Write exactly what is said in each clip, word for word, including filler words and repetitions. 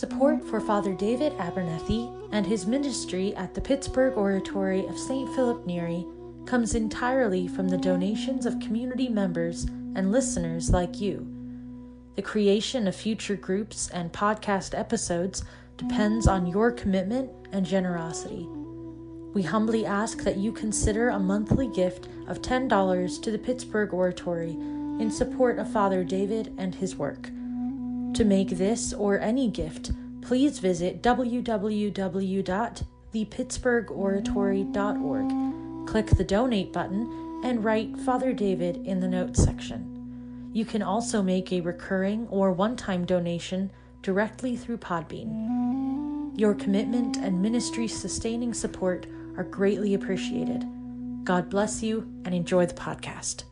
Support for Father David Abernethy and his ministry at the Pittsburgh Oratory of Saint Philip Neri comes entirely from the donations of community members and listeners like you. The creation of future groups and podcast episodes depends on your commitment and generosity. We humbly ask that you consider a monthly gift of ten dollars to the Pittsburgh Oratory in support of Father David and his work. To make this or any gift, please visit w w w dot the pittsburgh oratory dot org, click the donate button, and write Father David in the notes section. You can also make a recurring or one-time donation directly through Podbean. Your commitment and ministry-sustaining support are greatly appreciated. God bless you and enjoy the podcast.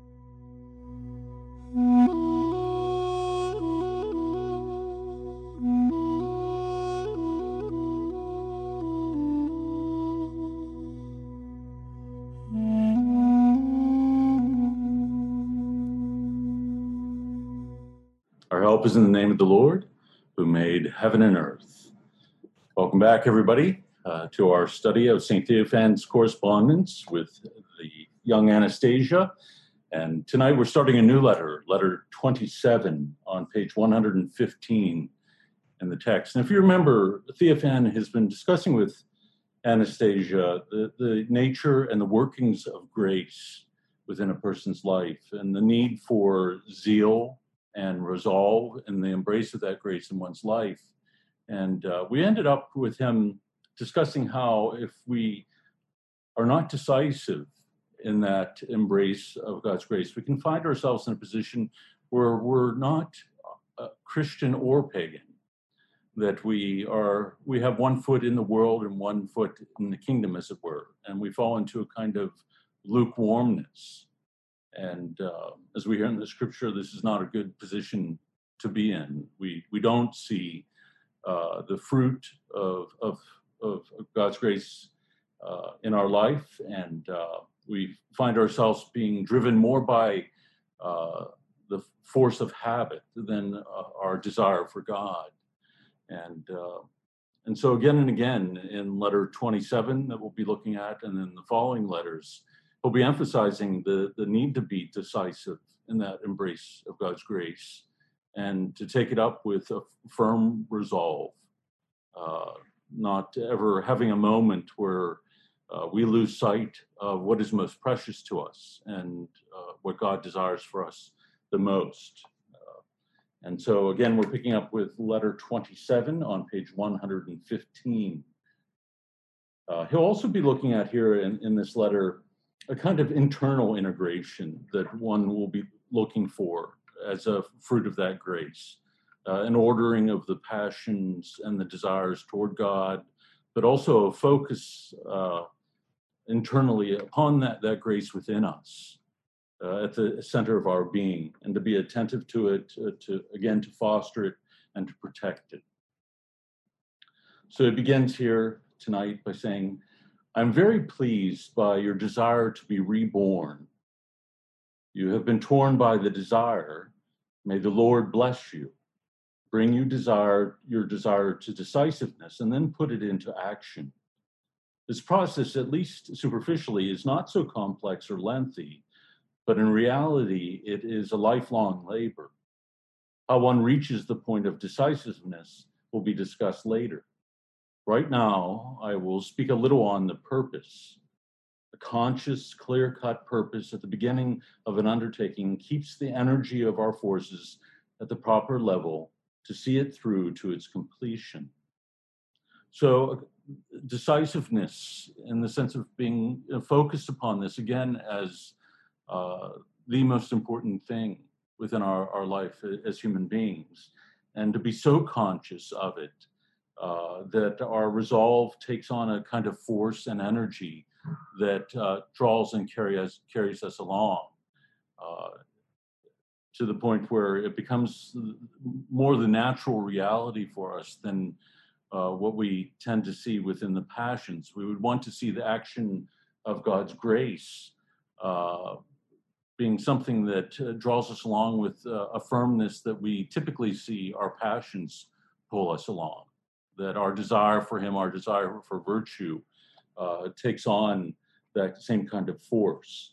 Our help is in the name of the Lord, who made heaven and earth. Welcome back, everybody, uh, to our study of Saint Theophan's correspondence with the young Anastasia. And tonight we're starting a new letter, letter twenty-seven, on page one hundred fifteen in the text. And if you remember, Theophan has been discussing with Anastasia the, the nature and the workings of grace within a person's life and the need for zeal and resolve in the embrace of that grace in one's life. And uh, we ended up with him discussing how if we are not decisive in that embrace of God's grace, we can find ourselves in a position where we're not uh, Christian or pagan, that we are, we have one foot in the world and one foot in the kingdom, as it were, and we fall into a kind of lukewarmness. And uh, as we hear in the scripture, this is not a good position to be in. We we don't see uh, the fruit of, of, of God's grace uh, in our life, and uh, we find ourselves being driven more by uh, the force of habit than uh, our desire for God. And uh, and so again and again in letter twenty-seven that we'll be looking at, and then the following letters, we'll be emphasizing the, the need to be decisive in that embrace of God's grace and to take it up with a firm resolve, uh, not ever having a moment where uh, we lose sight of what is most precious to us and uh, what God desires for us the most. Uh, and so again, we're picking up with letter twenty-seven on page one hundred fifteen. Uh, he'll also be looking at here in, in this letter a kind of internal integration that one will be looking for as a fruit of that grace, uh, an ordering of the passions and the desires toward God, but also a focus uh, internally upon that, that grace within us, uh, at the center of our being, and to be attentive to it, uh, to again, to foster it and to protect it. So it begins here tonight by saying, I'm very pleased by your desire to be reborn. You have been torn by the desire. May the Lord bless you. Bring you desire, your desire to decisiveness, and then put it into action. This process, at least superficially, is not so complex or lengthy, but in reality, it is a lifelong labor. How one reaches the point of decisiveness will be discussed later. Right now, I will speak a little on the purpose. A conscious, clear-cut purpose at the beginning of an undertaking keeps the energy of our forces at the proper level to see it through to its completion. So decisiveness in the sense of being focused upon this, again, as uh, the most important thing within our, our life as human beings, and to be so conscious of it Uh, that our resolve takes on a kind of force and energy that uh, draws and carry us, carries us along uh, to the point where it becomes more the natural reality for us than uh, what we tend to see within the passions. We would want to see the action of God's grace uh, being something that uh, draws us along with uh, a firmness that we typically see our passions pull us along, that our desire for him, our desire for virtue, uh, takes on that same kind of force.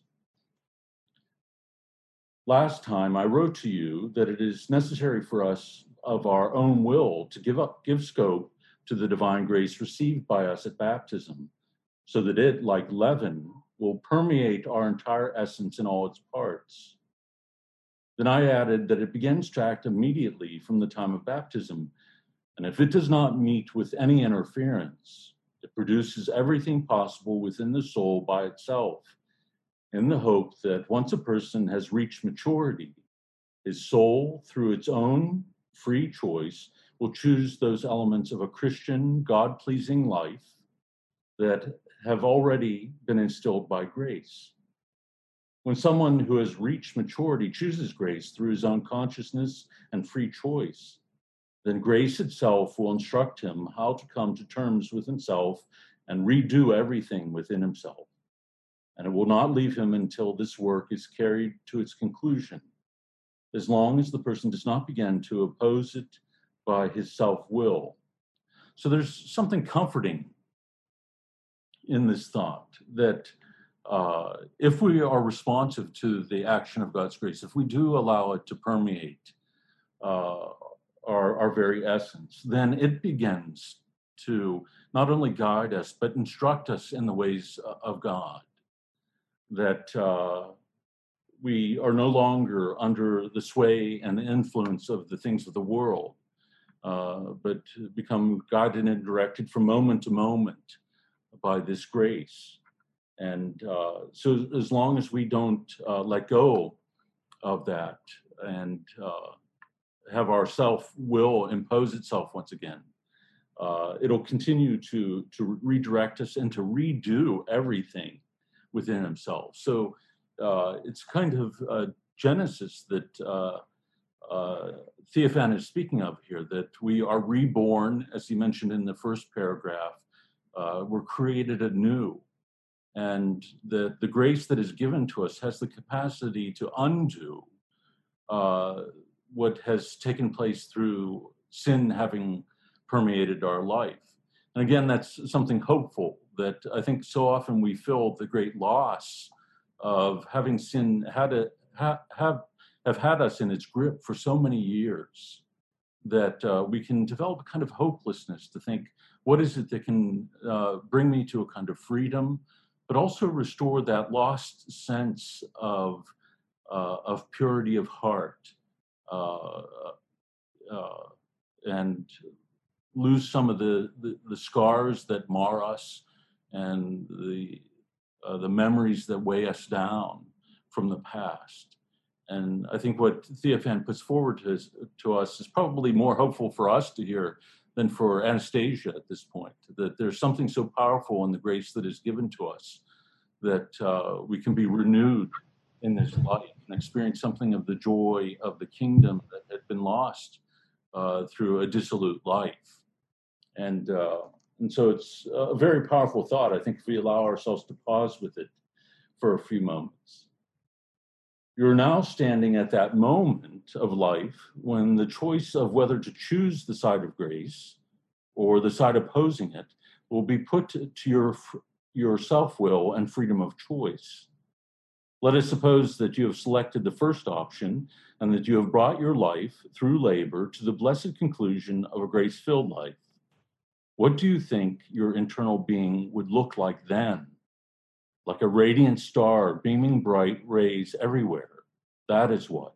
Last time I wrote to you that it is necessary for us of our own will to give up, give scope to the divine grace received by us at baptism, so that it, like leaven, will permeate our entire essence in all its parts. Then I added that it begins to act immediately from the time of baptism, and if it does not meet with any interference, it produces everything possible within the soul by itself, in the hope that once a person has reached maturity, his soul, through its own free choice, will choose those elements of a Christian, God-pleasing life that have already been instilled by grace. When someone who has reached maturity chooses grace through his own consciousness and free choice, then grace itself will instruct him how to come to terms with himself and redo everything within himself. And it will not leave him until this work is carried to its conclusion, as long as the person does not begin to oppose it by his self-will. So there's something comforting in this thought that uh, if we are responsive to the action of God's grace, if we do allow it to permeate uh, our, our very essence, then it begins to not only guide us, but instruct us in the ways of God. That uh, we are no longer under the sway and the influence of the things of the world, uh, but become guided and directed from moment to moment by this grace. And uh, so as long as we don't uh, let go of that and uh, have our self-will impose itself once again, uh, it'll continue to, to redirect us and to redo everything within himself. So uh, it's kind of a genesis that uh, uh, Theophan is speaking of here, that we are reborn, as he mentioned in the first paragraph, uh, we're created anew. And that the grace that is given to us has the capacity to undo uh, what has taken place through sin having permeated our life. And again, that's something hopeful, that I think so often we feel the great loss of having sin had a, ha, have, have had us in its grip for so many years, that uh, we can develop a kind of hopelessness to think, what is it that can uh, bring me to a kind of freedom, but also restore that lost sense of, uh, of purity of heart, uh, uh, and lose some of the, the, the scars that mar us and the, uh, the memories that weigh us down from the past. And I think what Theophan puts forward to, his, to us is probably more hopeful for us to hear than for Anastasia at this point, that there's something so powerful in the grace that is given to us that uh, we can be renewed in this life and experience something of the joy of the kingdom that had been lost uh, through a dissolute life. And, uh, and so it's a very powerful thought, I think, if we allow ourselves to pause with it for a few moments. You're now standing at that moment of life when the choice of whether to choose the side of grace or the side opposing it will be put to your, your self-will and freedom of choice. Let us suppose that you have selected the first option and that you have brought your life through labor to the blessed conclusion of a grace-filled life. What do you think your internal being would look like then? Like a radiant star beaming bright rays everywhere. That is what.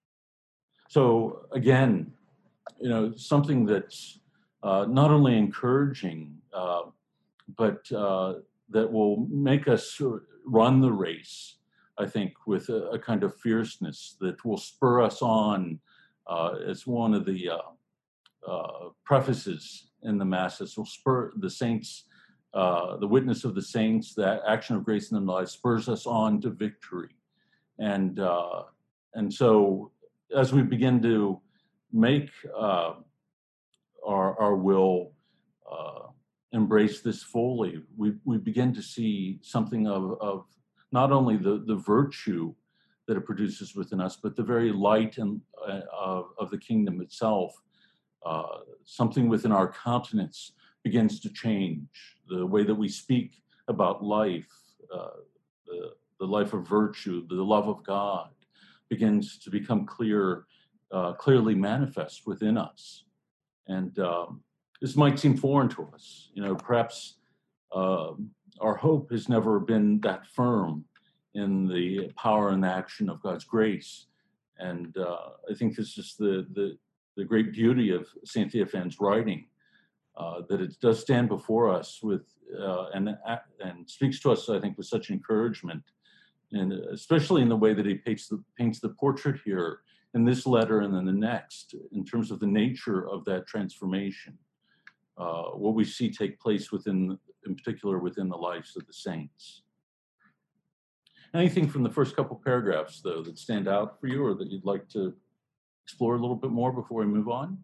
So again, you know, something that's uh, not only encouraging, uh, but uh, that will make us run the race, I think, with a, a kind of fierceness that will spur us on, uh, as one of the uh, uh, prefaces in the Masses, will spur the saints, uh, the witness of the saints, that action of grace in their lives spurs us on to victory. And, uh, and so as we begin to make uh, our, our will uh, embrace this fully, we, we begin to see something of, of not only the, the virtue that it produces within us, but the very light and, uh, of, of the kingdom itself Uh, something within our countenance begins to change. The way that we speak about life, uh, the, the life of virtue, the love of God begins to become clear, uh, clearly manifest within us. And um, this might seem foreign to us. You know, perhaps uh, our hope has never been that firm in the power and action of God's grace. And uh, I think this is the, the, the great beauty of Saint Theophane's writing, uh, that it does stand before us with, uh, and, and speaks to us, I think, with such encouragement, and especially in the way that he paints the, paints the portrait here in this letter and then the next, in terms of the nature of that transformation, uh, what we see take place within, in particular, within the lives of the saints. Anything from the first couple paragraphs, though, that stand out for you or that you'd like to explore a little bit more before we move on?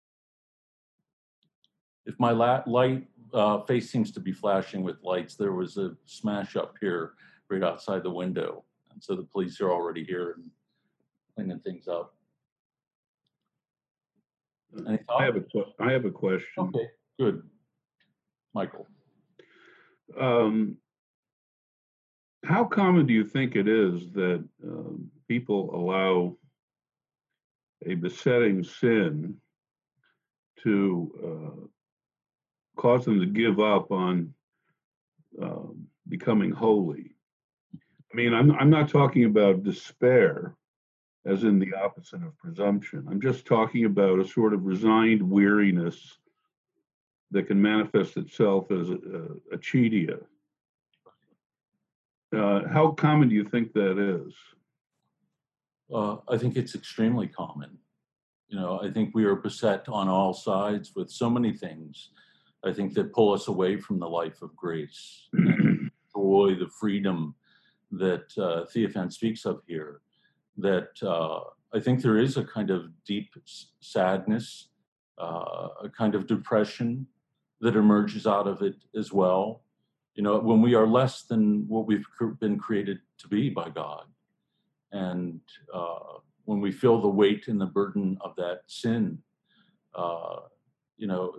If my la light uh, face seems to be flashing with lights, there was a smash up here right outside the window. And so the police are already here and cleaning things up. Any thoughts? I have a, I have a question. Okay, good. Michael. Um, how common do you think it is that um, people allow a besetting sin to uh, cause them to give up on um, becoming holy? I mean, I'm, I'm not talking about despair, as in the opposite of presumption. I'm just talking about a sort of resigned weariness that can manifest itself as a, a, a acedia. Uh, how common do you think that is? Uh, I think it's extremely common. You know, I think we are beset on all sides with so many things, I think, that pull us away from the life of grace, and joy, the freedom that uh, Theophan speaks of here, that uh, I think there is a kind of deep sadness, uh, a kind of depression that emerges out of it as well. You know, when we are less than what we've been created to be by God. And uh, when we feel the weight and the burden of that sin, uh, you know,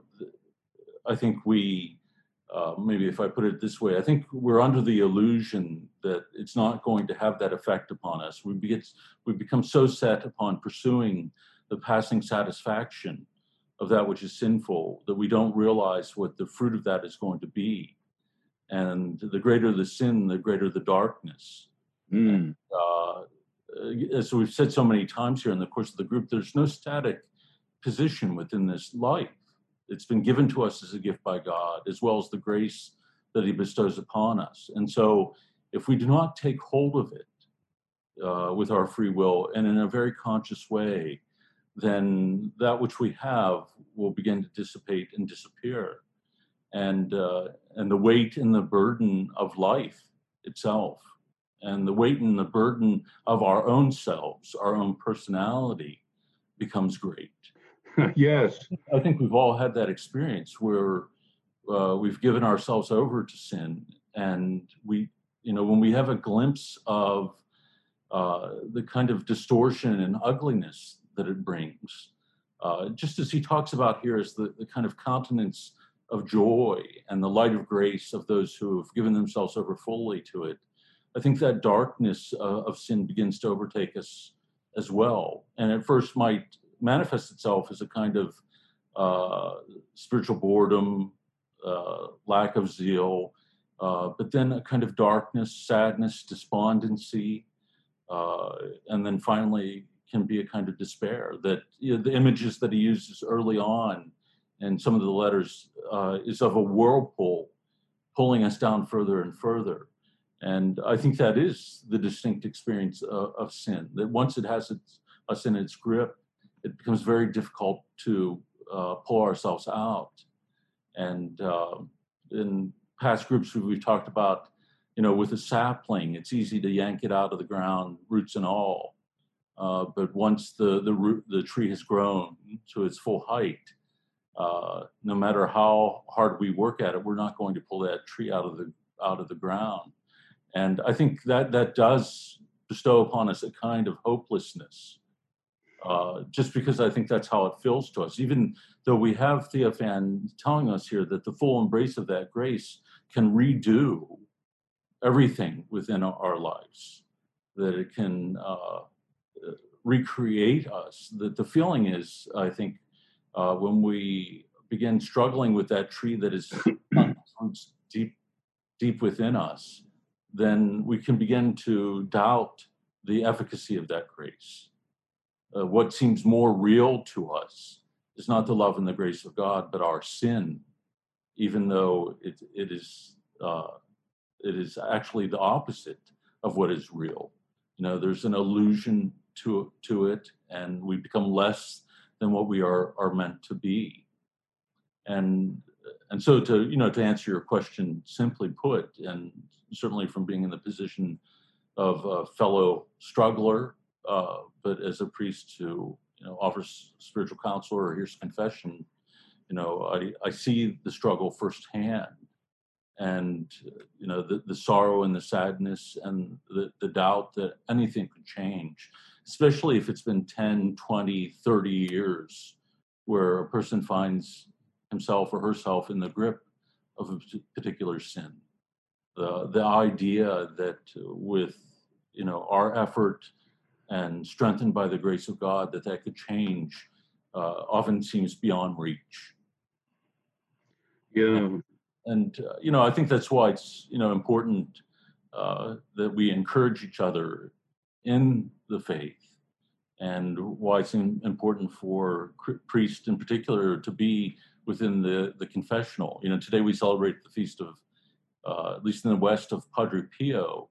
I think we, uh, maybe if I put it this way, I think we're under the illusion that it's not going to have that effect upon us. We, be, we become so set upon pursuing the passing satisfaction of that which is sinful that we don't realize what the fruit of that is going to be. And the greater the sin, the greater the darkness. Mm. And, uh, as we've said so many times here in the course of the group, there's no static position within this life. It's been given to us as a gift by God, as well as the grace that he bestows upon us. And so if we do not take hold of it uh, with our free will and in a very conscious way, then that which we have will begin to dissipate and disappear. And, uh, and the weight and the burden of life itself, and the weight and the burden of our own selves, our own personality, becomes great. Yes. I think we've all had that experience where uh, we've given ourselves over to sin, and we, you know, when we have a glimpse of uh, the kind of distortion and ugliness that it brings, uh, just as he talks about here is the, the kind of countenance of joy and the light of grace of those who have given themselves over fully to it. I think that darkness uh, of sin begins to overtake us as well. And at first might manifest itself as a kind of uh, spiritual boredom, uh, lack of zeal, uh, but then a kind of darkness, sadness, despondency, uh, and then finally can be a kind of despair that, you know, the images that he uses early on and some of the letters uh, is of a whirlpool pulling us down further and further. And I think that is the distinct experience of, of sin, that once it has its, us in its grip, it becomes very difficult to uh, pull ourselves out. And uh, in past groups we've talked about, you know, with a sapling, it's easy to yank it out of the ground, roots and all. Uh, but once the, the, root, the tree has grown to its full height, Uh, no matter how hard we work at it, we're not going to pull that tree out of the out of the ground. And I think that that does bestow upon us a kind of hopelessness uh, just because I think that's how it feels to us. Even though we have Theophan telling us here that the full embrace of that grace can redo everything within our lives, that it can uh, recreate us. That the feeling is, I think, uh, when we begin struggling with that tree that is deep, deep within us, then we can begin to doubt the efficacy of that grace. Uh, what seems more real to us is not the love and the grace of God, but our sin, even though it, it is uh, it is actually the opposite of what is real. You know, there's an illusion to to it, and we become less than what we are are meant to be. And and so to you know to answer your question simply put, and certainly from being in the position of a fellow struggler, uh, but as a priest who you know offers spiritual counsel or hears confession, you know I, I see the struggle firsthand, and you know the, the sorrow and the sadness and the, the doubt that anything could change, especially if it's been ten, twenty, thirty years where a person finds himself or herself in the grip of a particular sin. The, the idea that with you know our effort and strengthened by the grace of God that that could change uh, often seems beyond reach. Yeah. And, and uh, you know I think that's why it's you know important uh, that we encourage each other in the faith, and why it's important for priests in particular to be within the the confessional. You know, today we celebrate the feast of, uh, at least in the West, of Padre Pio,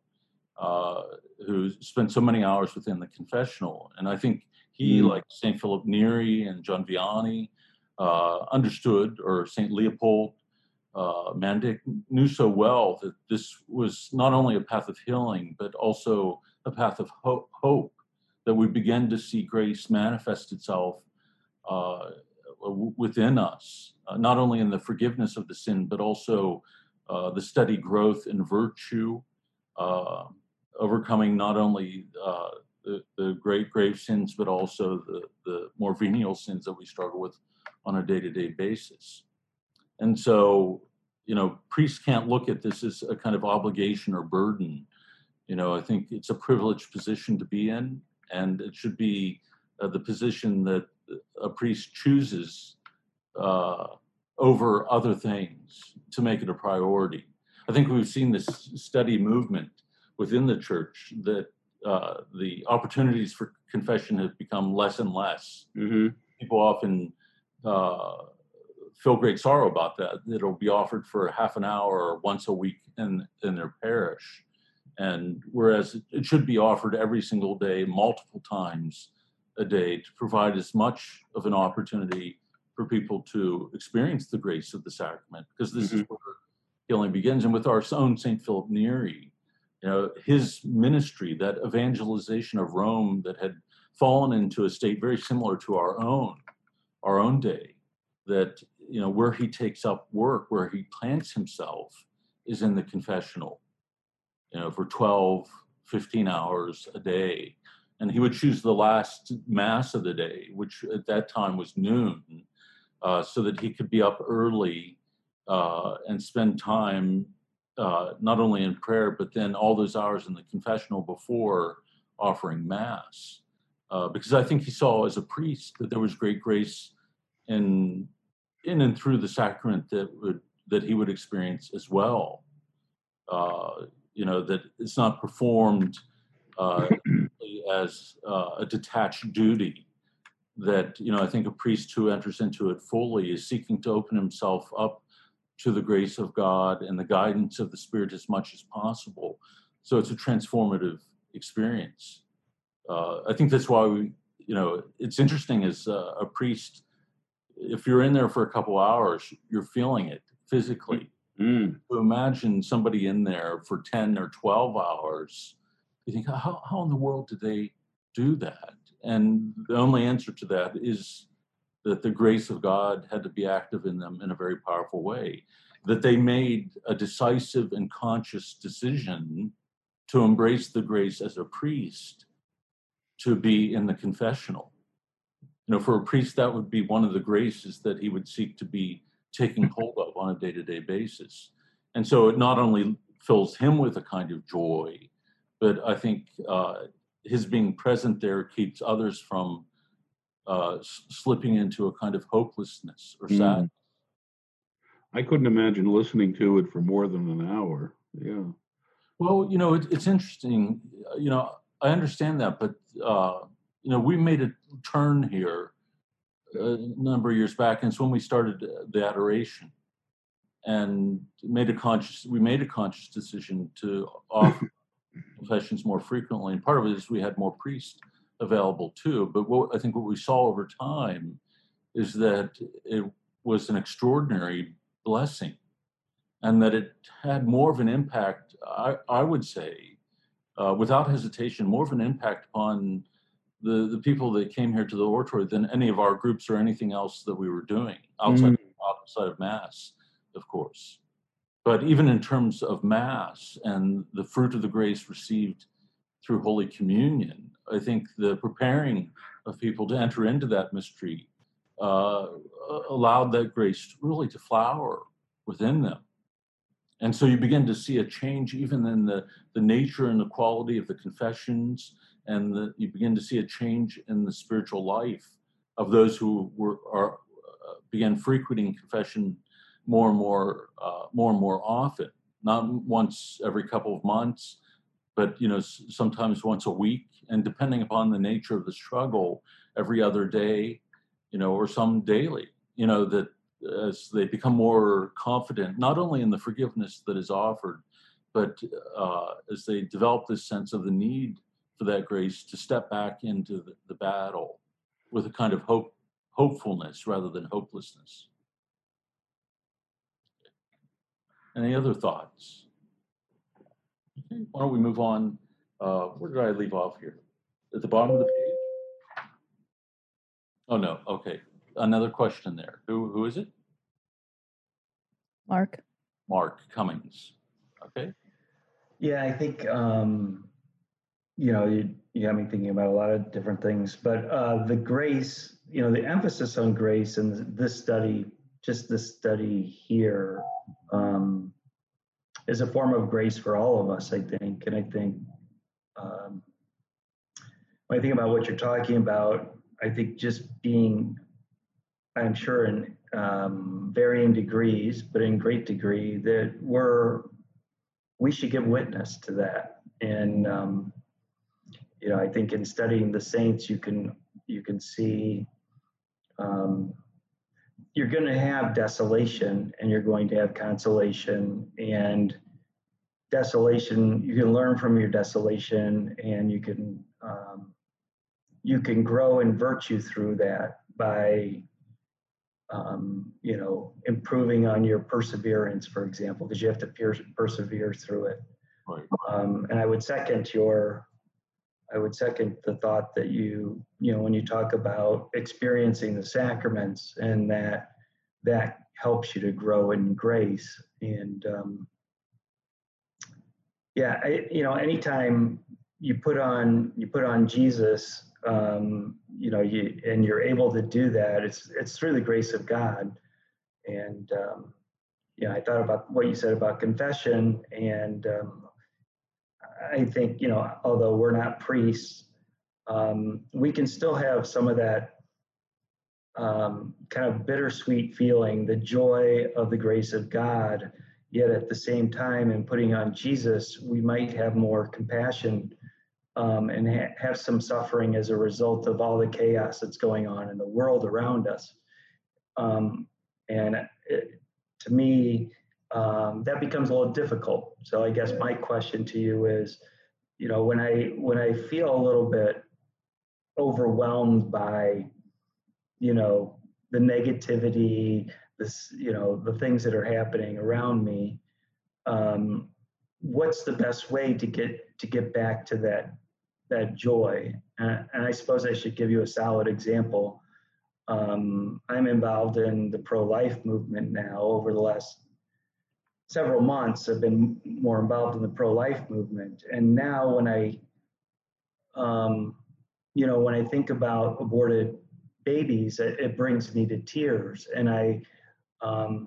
uh, who spent so many hours within the confessional. And I think he, mm. like Saint Philip Neri and John Vianney, uh, understood, or Saint Leopold uh, Mandic knew so well that this was not only a path of healing, but also a path of ho- hope, that we begin to see grace manifest itself uh, within us, uh, not only in the forgiveness of the sin, but also uh, the steady growth in virtue, uh, overcoming not only uh, the, the great grave sins, but also the, the more venial sins that we struggle with on a day-to-day basis. And so, you know, priests can't look at this as a kind of obligation or burden. You know, I think it's a privileged position to be in, and it should be uh, the position that a priest chooses uh, over other things to make it a priority. I think we've seen this steady movement within the church that uh, the opportunities for confession have become less and less. Mm-hmm. People often uh, feel great sorrow about that. It'll be offered for half an hour or once a week in, in their parish. And whereas it should be offered every single day, multiple times a day, to provide as much of an opportunity for people to experience the grace of the sacrament, because this mm-hmm. is where healing begins. And with our own Saint Philip Neri, you know, his ministry, that evangelization of Rome that had fallen into a state very similar to our own, our own day, that, you know, where he takes up work, where he plants himself, is in the confessional, you know, for twelve, fifteen hours a day. And he would choose the last mass of the day, which at that time was noon, uh, so that he could be up early uh, and spend time uh, not only in prayer, but then all those hours in the confessional before offering mass. Uh, because I think he saw as a priest that there was great grace in in and through the sacrament that would that he would experience as well. Uh, you know, that it's not performed uh, as uh, a detached duty. That, you know, I think a priest who enters into it fully is seeking to open himself up to the grace of God and the guidance of the Spirit as much as possible. So it's a transformative experience. Uh, I think that's why we, you know, it's interesting as a, a priest, if you're in there for a couple hours, you're feeling it physically. Mm. To imagine somebody in there for ten or twelve hours, you think, how, how in the world did they do that? And the only answer to that is that the grace of God had to be active in them in a very powerful way, that they made a decisive and conscious decision to embrace the grace as a priest, to be in the confessional. you know, for a priest, that would be one of the graces that he would seek to be taking hold of on a day-to-day basis. And so it not only fills him with a kind of joy, but I think uh, his being present there keeps others from uh, s- slipping into a kind of hopelessness or sadness. Mm. I couldn't imagine listening to it for more than an hour. Yeah. Well, you know, it, it's interesting. You know, I understand that, but uh, you know, we made a turn here a number of years back, and it's when we started the adoration, and made a conscious. We made a conscious decision to offer confessions more frequently, and part of it is we had more priests available too. But what I think what we saw over time is that it was an extraordinary blessing, and that it had more of an impact, I, I would say, uh, without hesitation, more of an impact on the, the people that came here to the oratory than any of our groups or anything else that we were doing outside, Mm. outside of Mass, of course. But even in terms of Mass and the fruit of the grace received through Holy Communion, I think the preparing of people to enter into that mystery uh, allowed that grace really to flower within them. And so you begin to see a change even in the, the nature and the quality of the confessions, and the, you begin to see a change in the spiritual life of those who were are uh, began frequenting confession more and more, uh, more and more often, not once every couple of months, but you know s- sometimes once a week, and depending upon the nature of the struggle, every other day, you know, or some daily, you know, that as they become more confident, not only in the forgiveness that is offered, but uh, as they develop this sense of the need for that grace to step back into the, the battle with a kind of hope, hopefulness rather than hopelessness. Any other thoughts? Okay, why don't we move on? Uh, where did I leave off here? At the bottom of the page? Oh, no. Okay. Another question there. Who, who is it? Mark? Mark Cummings. Okay. Yeah, I think, um, you know, you, you got me thinking about a lot of different things, but uh, the grace, you know, the emphasis on grace and this study, just this study here, um, is a form of grace for all of us, I think. And I think um, when I think about what you're talking about, I think just being, I'm sure in um, varying degrees, but in great degree, that we're, we should give witness to that. And, um, you know, I think in studying the saints, you can, you can see um, you're going to have desolation and you're going to have consolation, and desolation, you can learn from your desolation, and you can, um, you can grow in virtue through that by, um, you know, improving on your perseverance, for example, because you have to per- persevere through it. Right. Um, and I would second your, I would second the thought that you, you know, when you talk about experiencing the sacraments, and that that helps you to grow in grace. And um, yeah, I, you know, anytime you put on you put on Jesus, um, you know, you and you're able to do that, it's it's through the grace of God. And um, yeah, I thought about what you said about confession, and um, I think, you know, although we're not priests, um, we can still have some of that um, kind of bittersweet feeling, the joy of the grace of God. Yet at the same time, in putting on Jesus, we might have more compassion um, and ha- have some suffering as a result of all the chaos that's going on in the world around us. Um, and it, to me, um, that becomes a little difficult. So I guess my question to you is, you know, when I when I feel a little bit overwhelmed by, you know, the negativity, this, you know, the things that are happening around me, um, what's the best way to get to get back to that that joy? And, and I suppose I should give you a solid example. Um, I'm involved in the pro-life movement now. Over the last several months, I've been more involved in the pro-life movement. And now when I, um, you know, when I think about aborted babies, it, it brings me to tears. And I, um,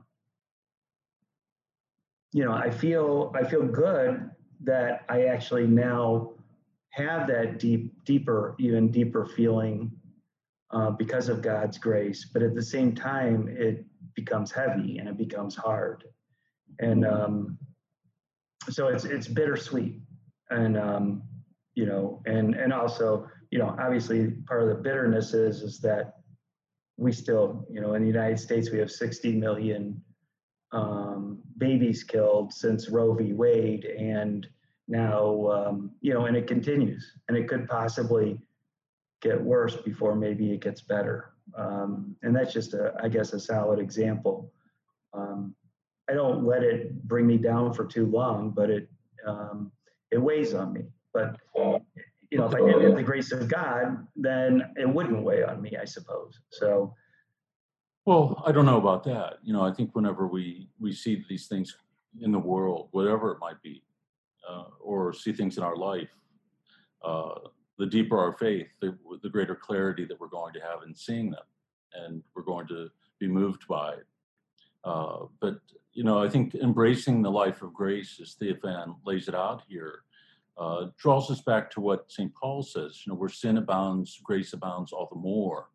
you know, I feel I feel good that I actually now have that deep, deeper, even deeper feeling uh, because of God's grace. But at the same time, it becomes heavy and it becomes hard, and um, so it's it's bittersweet, and um, you know, and and also, you know, obviously part of the bitterness is is that we still, you know, in the United States we have sixty million um, babies killed since Roe v. Wade, and now um, you know, and it continues, and it could possibly get worse before maybe it gets better. Um, and that's just a, I guess, a solid example. Um, I don't let it bring me down for too long, but it um, it weighs on me. But you know, if I didn't have the grace of God, then it wouldn't weigh on me, I suppose. So. Well, I don't know about that. You know, I think whenever we, we see these things in the world, whatever it might be, uh, or see things in our life, uh, the deeper our faith, the, the greater clarity that we're going to have in seeing them, and we're going to be moved by it. Uh, but, you know, I think embracing the life of grace, as Theophan lays it out here, uh, draws us back to what Saint Paul says, you know, where sin abounds, grace abounds all the more.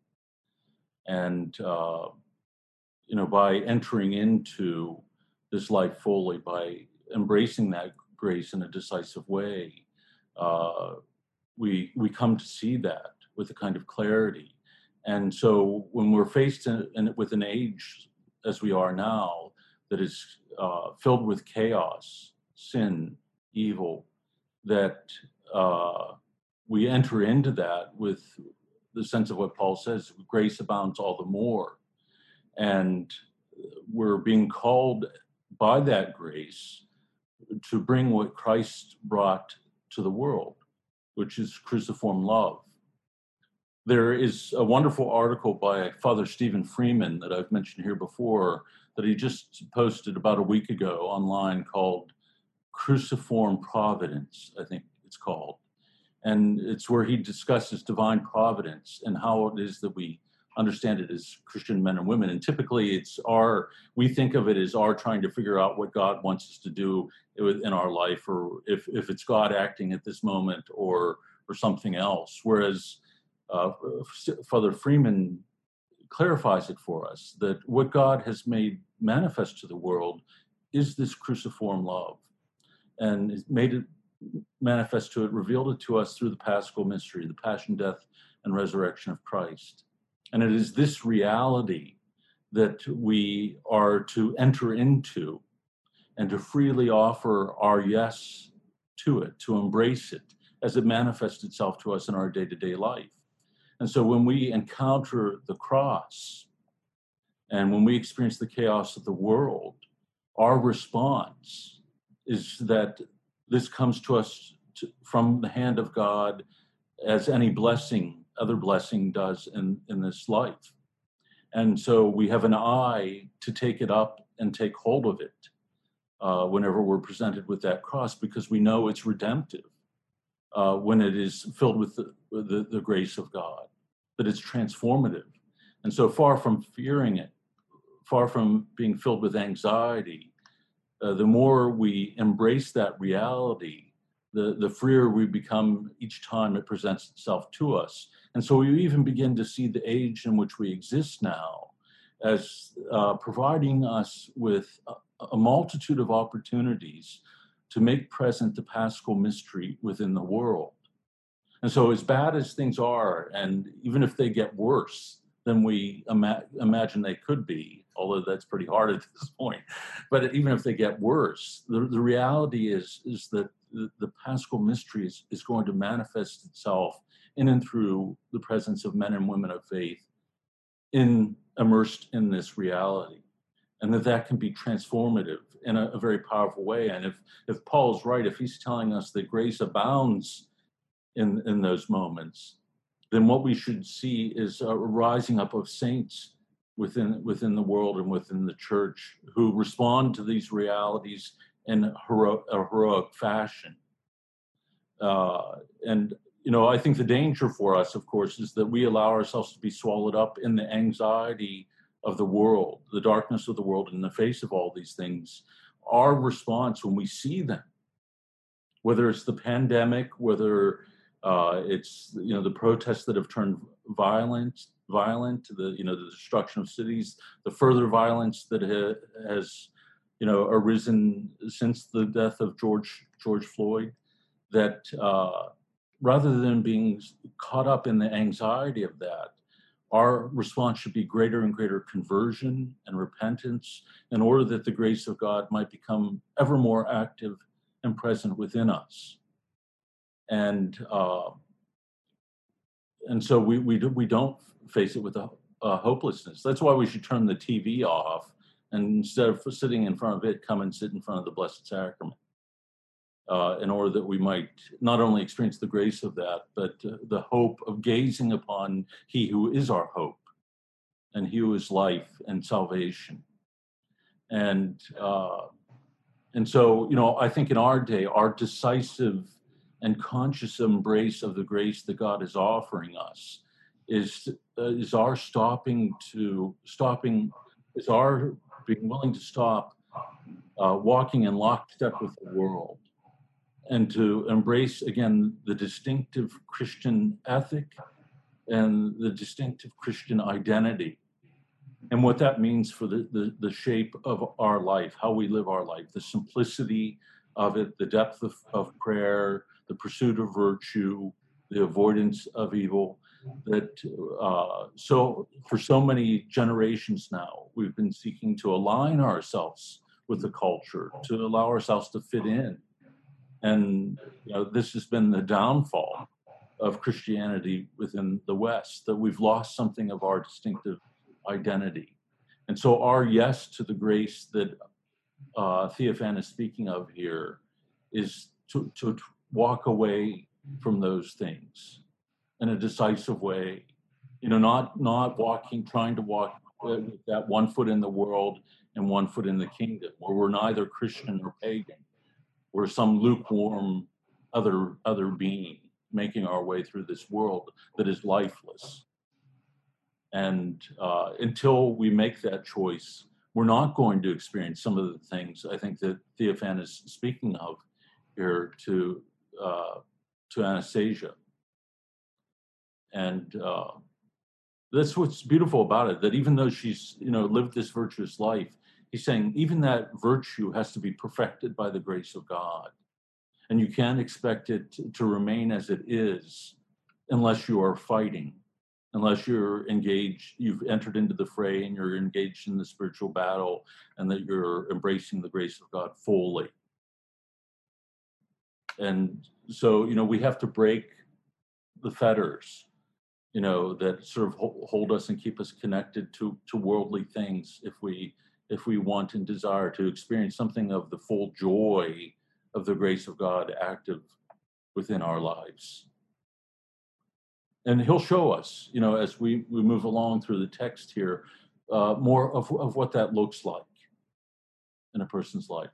And, uh, you know, by entering into this life fully, by embracing that grace in a decisive way, uh, we we come to see that with a kind of clarity. And so when we're faced in, in, with an age, as we are now, that is uh, filled with chaos, sin, evil, that uh, we enter into that with the sense of what Paul says, grace abounds all the more. And we're being called by that grace to bring what Christ brought to the world, which is cruciform love. There is a wonderful article by Father Stephen Freeman that I've mentioned here before that he just posted about a week ago online called Cruciform Providence, I think it's called. And it's where he discusses divine providence and how it is that we understand it as Christian men and women. And typically it's our, we think of it as our trying to figure out what God wants us to do in our life, or if, if it's God acting at this moment, or, or something else. Whereas uh, Father Freeman clarifies it for us, that what God has made manifest to the world is this cruciform love, and it's made it manifest to it, revealed it to us through the Paschal mystery, the passion, death, and resurrection of Christ. And it is this reality that we are to enter into and to freely offer our yes to it, to embrace it as it manifests itself to us in our day-to-day life. And so when we encounter the cross and when we experience the chaos of the world, our response is that this comes to us to, from the hand of God, as any blessing, other blessing does in, in this life. And so we have an eye to take it up and take hold of it uh, whenever we're presented with that cross, because we know it's redemptive uh, when it is filled with the, the, the grace of God, that it's transformative. And so far from fearing it, far from being filled with anxiety, uh, the more we embrace that reality, the, the freer we become each time it presents itself to us. And so we even begin to see the age in which we exist now as uh, providing us with a, a multitude of opportunities to make present the Paschal mystery within the world. And so as bad as things are, and even if they get worse than we ima- imagine they could be, although that's pretty hard at this point, but even if they get worse, the, the reality is, is that the, the Paschal mystery is, is going to manifest itself in and through the presence of men and women of faith in immersed in this reality, and that that can be transformative in a, a very powerful way. And if, if Paul's right, if he's telling us that grace abounds in, in those moments, then what we should see is a rising up of saints within within the world and within the church who respond to these realities in hero, a heroic fashion. Uh, and you know, I think the danger for us, of course, is that we allow ourselves to be swallowed up in the anxiety of the world, the darkness of the world in the face of all these things. Our response when we see them, whether it's the pandemic, whether uh, it's, you know, the protests that have turned violent, violent, the, you know, the destruction of cities, the further violence that ha- has, you know, arisen since the death of George George Floyd, that uh, rather than being caught up in the anxiety of that, our response should be greater and greater conversion and repentance in order that the grace of God might become ever more active and present within us. And uh, and so we we, do, we don't face it with a, a hopelessness. That's why we should turn the T V off, and instead of sitting in front of it, come and sit in front of the Blessed Sacrament. Uh, in order that we might not only experience the grace of that, but uh, the hope of gazing upon He who is our hope, and He who is life and salvation. And uh, and so, you know, I think in our day, our decisive and conscious embrace of the grace that God is offering us is uh, is our stopping to stopping is our being willing to stop uh, walking in lockstep with the world, and to embrace, again, the distinctive Christian ethic and the distinctive Christian identity, and what that means for the, the, the shape of our life, how we live our life, the simplicity of it, the depth of, of prayer, the pursuit of virtue, the avoidance of evil. That uh, so for so many generations now, we've been seeking to align ourselves with the culture, to allow ourselves to fit in. And you know, this has been the downfall of Christianity within the West, that we've lost something of our distinctive identity. And so our yes to the grace that uh, Theophan is speaking of here is to, to walk away from those things in a decisive way. You know, not not walking, trying to walk with that one foot in the world and one foot in the kingdom, where we're neither Christian or pagan. We're some lukewarm other other being making our way through this world that is lifeless. And uh, until we make that choice, we're not going to experience some of the things I think that Theophan is speaking of here to uh, to Anastasia. And uh, that's what's beautiful about it, that even though she's, you know, lived this virtuous life, he's saying even that virtue has to be perfected by the grace of God. And you can't expect it to, to remain as it is unless you are fighting, unless you're engaged, you've entered into the fray and you're engaged in the spiritual battle, and that you're embracing the grace of God fully. And so, you know, we have to break the fetters, you know, that sort of hold us and keep us connected to, to worldly things if we if we want and desire to experience something of the full joy of the grace of God active within our lives. And he'll show us, you know, as we, we move along through the text here, uh, more of, of what that looks like in a person's life.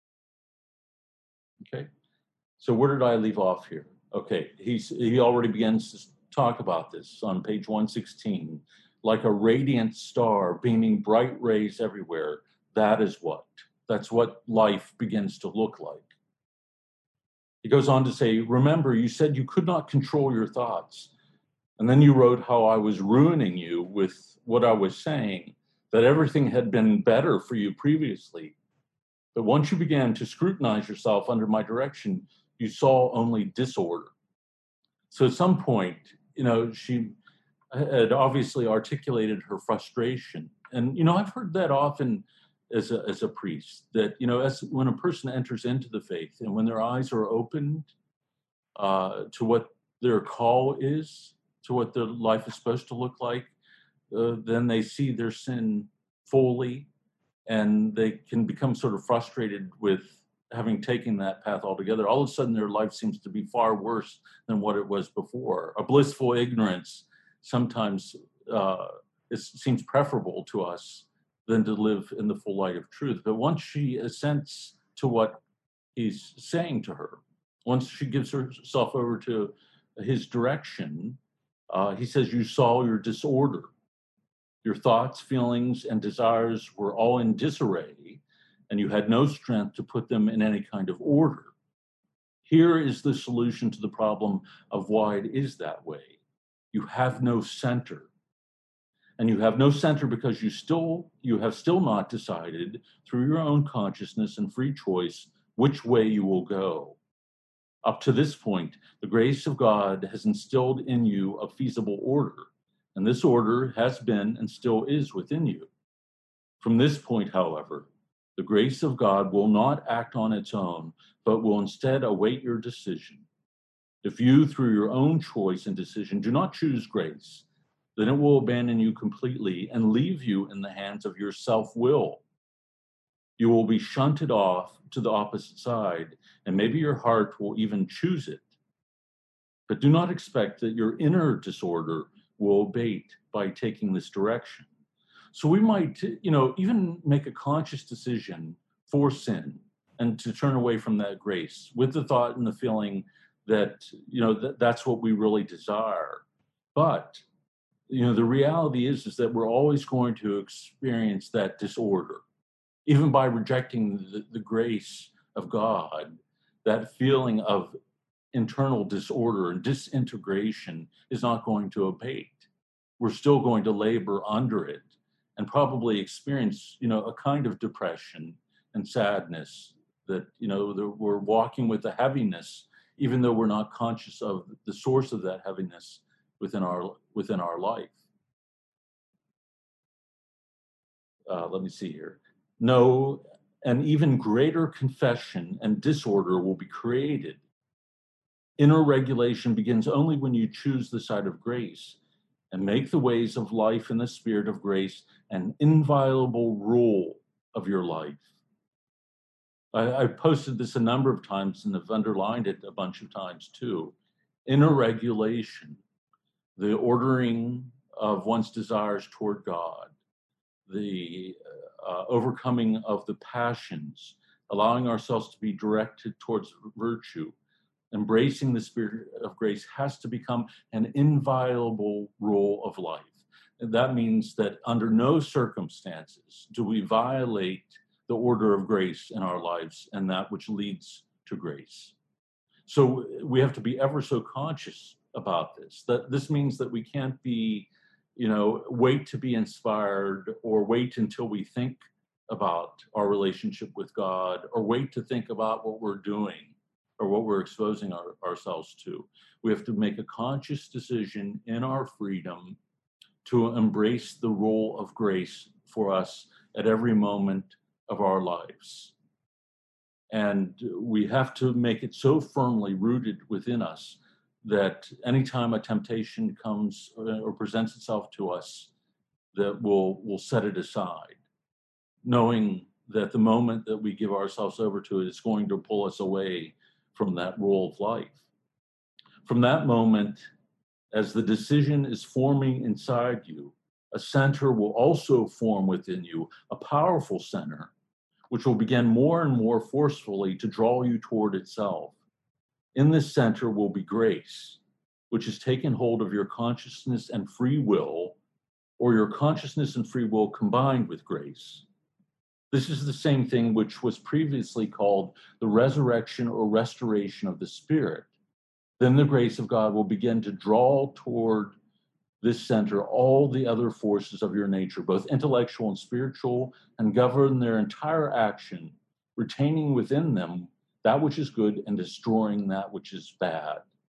Okay, so where did I leave off here? Okay, he's he already begins to talk about this on page one sixteen. Like a radiant star beaming bright rays everywhere, that is what, that's what life begins to look like. He goes on to say, remember, you said you could not control your thoughts. And then you wrote how I was ruining you with what I was saying, that everything had been better for you previously. But once you began to scrutinize yourself under my direction, you saw only disorder. So at some point, you know, she had obviously articulated her frustration. And, you know, I've heard that often as a, as a priest, that, you know, as when a person enters into the faith and when their eyes are opened uh, to what their call is, to what their life is supposed to look like, uh, then they see their sin fully, and they can become sort of frustrated with having taken that path altogether. All of a sudden, their life seems to be far worse than what it was before. A blissful ignorance sometimes uh, it seems preferable to us than to live in the full light of truth. But once she assents to what he's saying to her, once she gives herself over to his direction, uh, he says, you saw your disorder. Your thoughts, feelings, and desires were all in disarray, and you had no strength to put them in any kind of order. Here is the solution to the problem of why it is that way. You have no center. And you have no center because you still you have still not decided through your own consciousness and free choice which way you will go. Up to this point, the grace of God has instilled in you a feasible order, and this order has been and still is within you. From this point, however, the grace of God will not act on its own, but will instead await your decision. If you, through your own choice and decision, do not choose grace, then it will abandon you completely and leave you in the hands of your self-will. You will be shunted off to the opposite side, and maybe your heart will even choose it. But do not expect that your inner disorder will abate by taking this direction. So we might, you know, even make a conscious decision for sin and to turn away from that grace with the thought and the feeling that, you know, that that's what we really desire. But, you know, the reality is, is that we're always going to experience that disorder. Even by rejecting the, the grace of God, that feeling of internal disorder and disintegration is not going to abate. We're still going to labor under it and probably experience, you know, a kind of depression and sadness that, you know, that we're walking with a heaviness, even though we're not conscious of the source of that heaviness within our within our life. Uh, let me see here. No, an even greater confession and disorder will be created. Inner regulation begins only when you choose the side of grace and make the ways of life in the spirit of grace an inviolable rule of your life. I, I've posted this a number of times and have underlined it a bunch of times too. Inner regulation, the ordering of one's desires toward God, the uh, overcoming of the passions, allowing ourselves to be directed towards virtue, embracing the spirit of grace has to become an inviolable rule of life. And that means that under no circumstances do we violate the order of grace in our lives and that which leads to grace. So we have to be ever so conscious about this. That this means that we can't be, you know, wait to be inspired or wait until we think about our relationship with God or wait to think about what we're doing or what we're exposing our, ourselves to. We have to make a conscious decision in our freedom to embrace the role of grace for us at every moment of our lives. And we have to make it so firmly rooted within us that anytime a temptation comes or presents itself to us, that we'll, we'll set it aside, knowing that the moment that we give ourselves over to it is going to pull us away from that rule of life. From that moment, as the decision is forming inside you, a center will also form within you, a powerful center, which will begin more and more forcefully to draw you toward itself. In this center will be grace, which has taken hold of your consciousness and free will, or your consciousness and free will combined with grace. This is the same thing which was previously called the resurrection or restoration of the spirit. Then the grace of God will begin to draw toward this center all the other forces of your nature, both intellectual and spiritual, and govern their entire action, retaining within them that which is good and destroying that which is bad.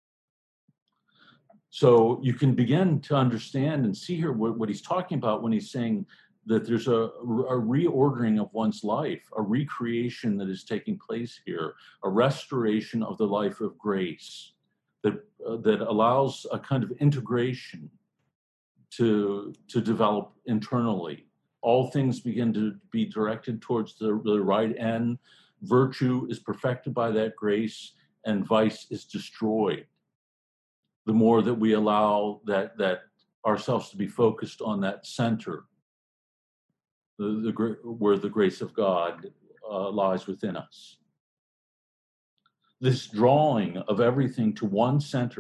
So you can begin to understand and see here what, what he's talking about when he's saying that there's a, a reordering of one's life, a recreation that is taking place here, a restoration of the life of grace that, uh, that allows a kind of integration to, to develop internally. All things begin to be directed towards the, the right end. Virtue is perfected by that grace, and vice is destroyed. The more that we allow that, that ourselves to be focused on that center, the, the, where the grace of God uh, lies within us. This drawing of everything to one center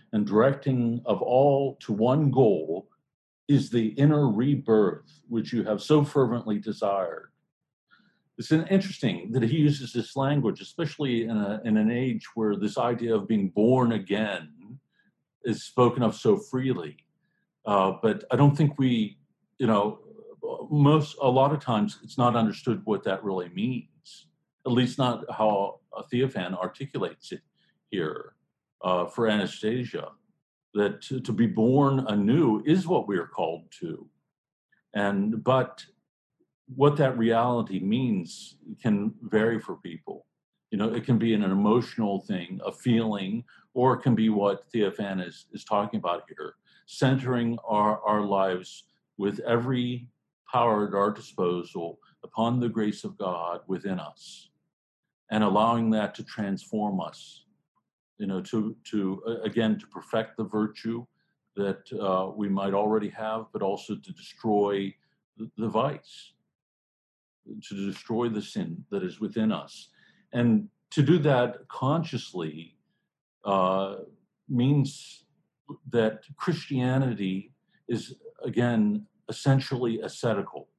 and directing of all to one goal is the inner rebirth which you have so fervently desired. It's interesting that he uses this language, especially in, a, in an age where this idea of being born again is spoken of so freely. Uh, but I don't think we, you know, most, a lot of times it's not understood what that really means, at least not how Theophan articulates it here uh, for Anastasia, that to, to be born anew is what we are called to. And, but what that reality means can vary for people. You know, it can be an emotional thing, a feeling, or it can be what Theophan is, is talking about here, centering our, our lives with every power at our disposal upon the grace of God within us, and allowing that to transform us, you know, to, to again, to perfect the virtue that uh, we might already have, but also to destroy the, the vice, to destroy the sin that is within us. And to do that consciously uh, means that Christianity is, again, essentially ascetical.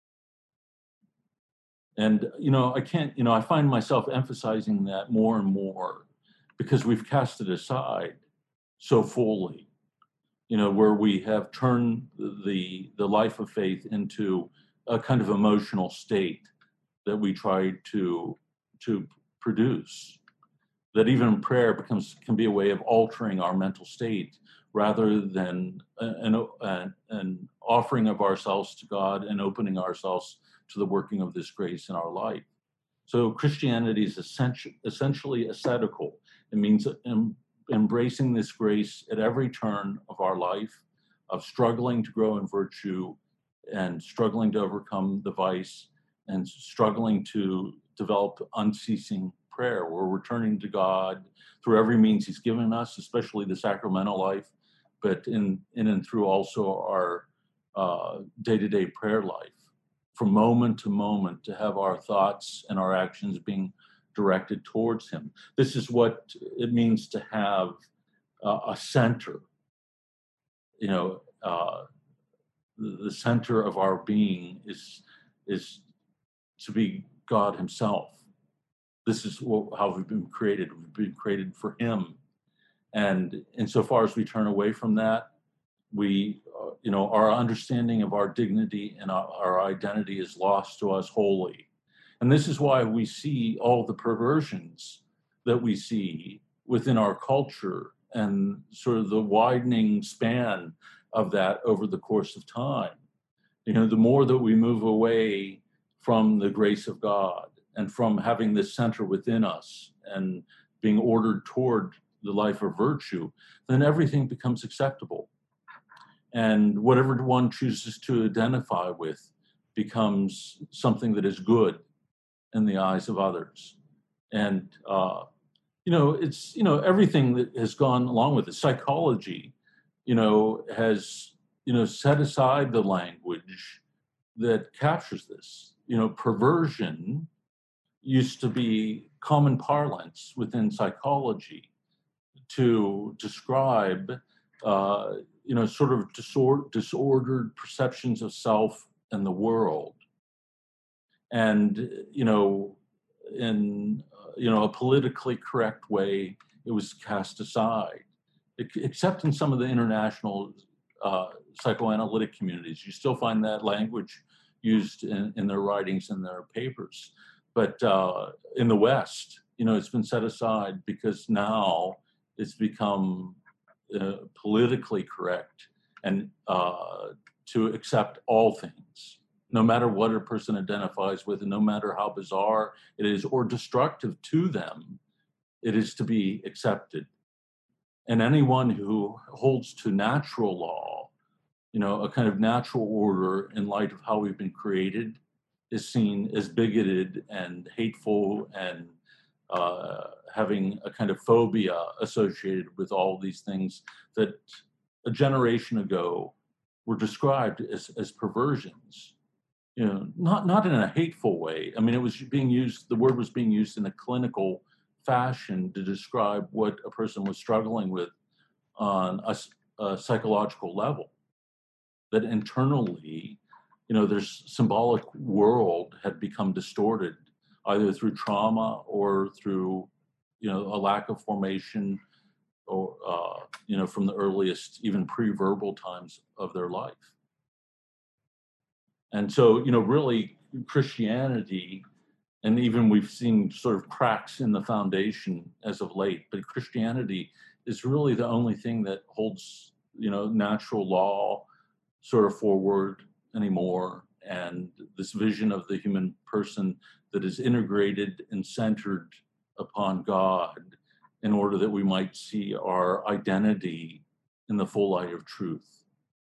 And, you know, I can't, you know, I find myself emphasizing that more and more because we've cast it aside so fully, you know, where we have turned the, the life of faith into a kind of emotional state that we try to, to produce, that even prayer becomes, can be a way of altering our mental state rather than an, an, an offering of ourselves to God and opening ourselves to the working of this grace in our life. So Christianity is essentially, essentially ascetical. It means em, embracing this grace at every turn of our life, of struggling to grow in virtue and struggling to overcome the vice and struggling to develop unceasing prayer, where we're turning to God through every means he's given us, especially the sacramental life, but in, in and through also our uh, day-to-day prayer life, from moment to moment, to have our thoughts and our actions being directed towards him. This is what it means to have uh, a center, you know, uh, the, the center of our being is, is to be God himself. This is what, how we've been created. We've been created for him. And insofar as we turn away from that, we, uh, you know, our understanding of our dignity and our, our identity is lost to us wholly. And this is why we see all the perversions that we see within our culture and sort of the widening span of that over the course of time. You know, the more that we move away from the grace of God and from having this center within us and being ordered toward the life of virtue, then everything becomes acceptable. And whatever one chooses to identify with becomes something that is good in the eyes of others. And, uh, you know, it's, you know, everything that has gone along with it. Psychology, you know, has, you know, set aside the language that captures this. You know, perversion used to be common parlance within psychology to describe, uh, you know, sort of disor- disordered perceptions of self and the world. And, you know, in, uh, you know, a politically correct way, it was cast aside, it, except in some of the international uh, psychoanalytic communities. You still find that language used in, in their writings and their papers. But uh, in the West, you know, it's been set aside because now it's become uh, politically correct and uh, to accept all things, no matter what a person identifies with and no matter how bizarre it is or destructive to them, it is to be accepted. And anyone who holds to natural law, you know, a kind of natural order in light of how we've been created, is seen as bigoted and hateful and uh, having a kind of phobia associated with all these things that a generation ago were described as, as perversions. You know, not, not in a hateful way. I mean, it was being used, the word was being used in a clinical fashion to describe what a person was struggling with on a, a psychological level, that internally, you know, their symbolic world had become distorted, either through trauma or through, you know, a lack of formation, or, uh, you know, from the earliest, even pre-verbal times of their life. And so, you know, really Christianity, and even we've seen sort of cracks in the foundation as of late, but Christianity is really the only thing that holds, you know, natural law sort of forward anymore, and this vision of the human person that is integrated and centered upon God in order that we might see our identity in the full light of truth.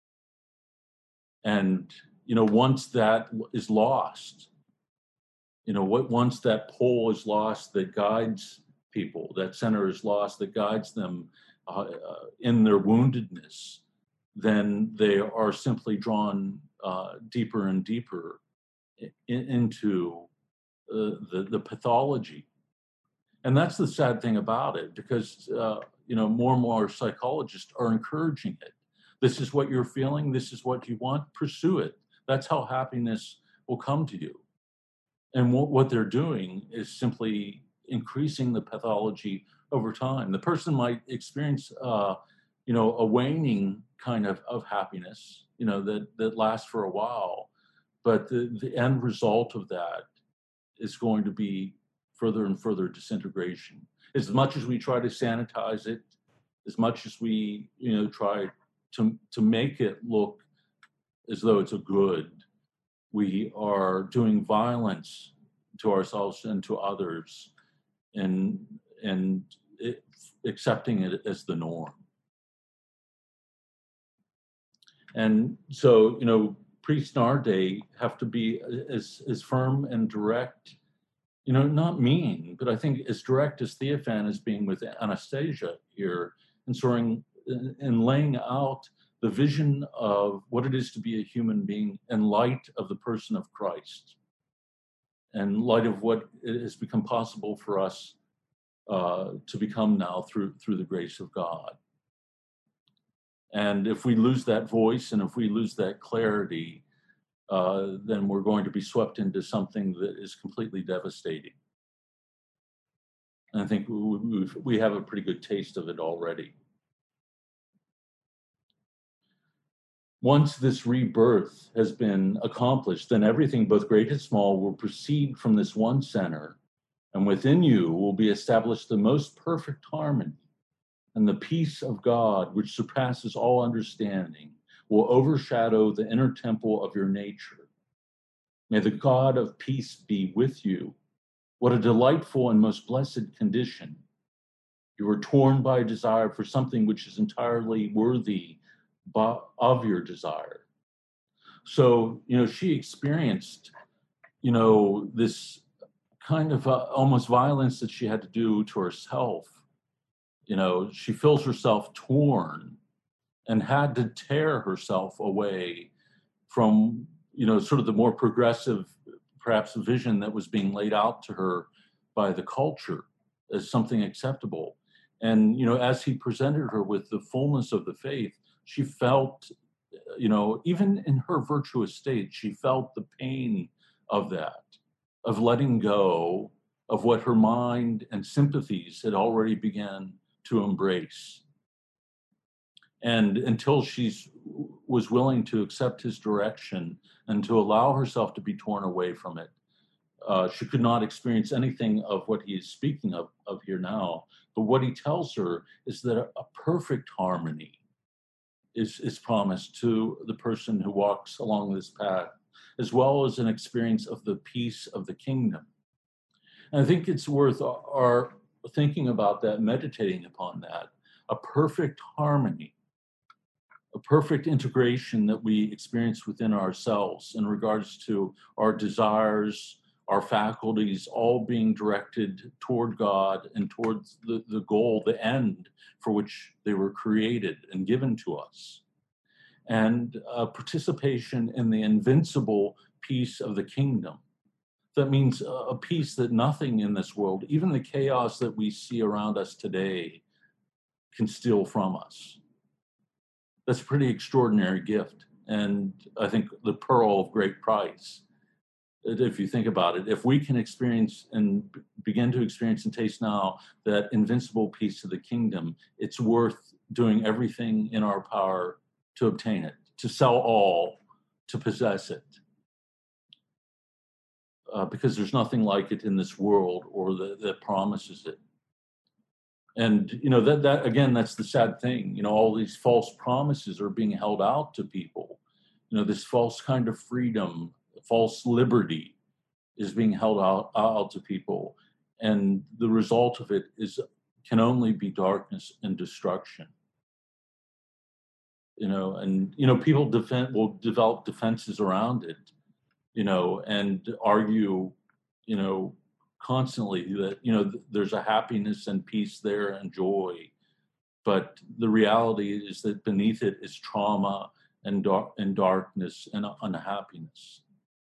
And, you know, once that is lost, you know, what once that pole is lost that guides people, that center is lost that guides them uh, uh, in their woundedness, then they are simply drawn uh, deeper and deeper in, into uh, the, the pathology. And that's the sad thing about it, because, uh, you know, more and more psychologists are encouraging it. This is what you're feeling. This is what you want. Pursue it. That's how happiness will come to you. And what, what they're doing is simply increasing the pathology over time. The person might experience, uh, you know, a waning kind of, of happiness, you know, that, that lasts for a while. But the, the end result of that is going to be further and further disintegration. As much as we try to sanitize it, as much as we, you know, try to, to make it look as though it's a good, we are doing violence to ourselves and to others, and, and it, accepting it as the norm. And so, you know, priests in our day have to be as, as firm and direct, you know, not mean, but I think as direct as Theophan is being with Anastasia here, and soaring and laying out the vision of what it is to be a human being in light of the person of Christ, and light of what it has become possible for us uh, to become now through through the grace of God. And if we lose that voice, and if we lose that clarity, uh, then we're going to be swept into something that is completely devastating. And I think we, we've, we have a pretty good taste of it already. Once this rebirth has been accomplished, then everything, both great and small, will proceed from this one center, and within you will be established the most perfect harmony, and the peace of God, which surpasses all understanding, will overshadow the inner temple of your nature. May the God of peace be with you. What a delightful and most blessed condition. You are torn by a desire for something which is entirely worthy of your desire. So, you know, she experienced, you know, this kind of uh, almost violence that she had to do to herself. You know, she feels herself torn and had to tear herself away from, you know, sort of the more progressive, perhaps, vision that was being laid out to her by the culture as something acceptable. And, you know, as he presented her with the fullness of the faith, she felt, you know, even in her virtuous state, she felt the pain of that, of letting go of what her mind and sympathies had already begun to embrace. And until she was willing to accept his direction and to allow herself to be torn away from it, uh, she could not experience anything of what he is speaking of, of here now. But what he tells her is that a, a perfect harmony is, is promised to the person who walks along this path, as well as an experience of the peace of the kingdom. And I think it's worth our, our thinking about that, meditating upon that, a perfect harmony, a perfect integration that we experience within ourselves in regards to our desires, our faculties, all being directed toward God and towards the, the goal, the end for which they were created and given to us. And uh, participation in the invincible peace of the kingdom. That means a peace that nothing in this world, even the chaos that we see around us today, can steal from us. that's a pretty extraordinary gift. And I think the pearl of great price. If you think about it, if we can experience and begin to experience and taste now that invincible peace of the kingdom, it's worth doing everything in our power to obtain it, to sell all, to possess it. Uh, because there's nothing like it in this world or the, that promises it. And, you know, that, that, again, that's the sad thing. You know, all these false promises are being held out to people. You know, this false kind of freedom, false liberty is being held out, out to people. And the result of it is can only be darkness and destruction. You know, and, you know, people defend, will develop defenses around it, you know, and argue, you know, constantly that, you know, th- there's a happiness and peace there and joy. But the reality is that beneath it is trauma and, dar- and darkness and unhappiness.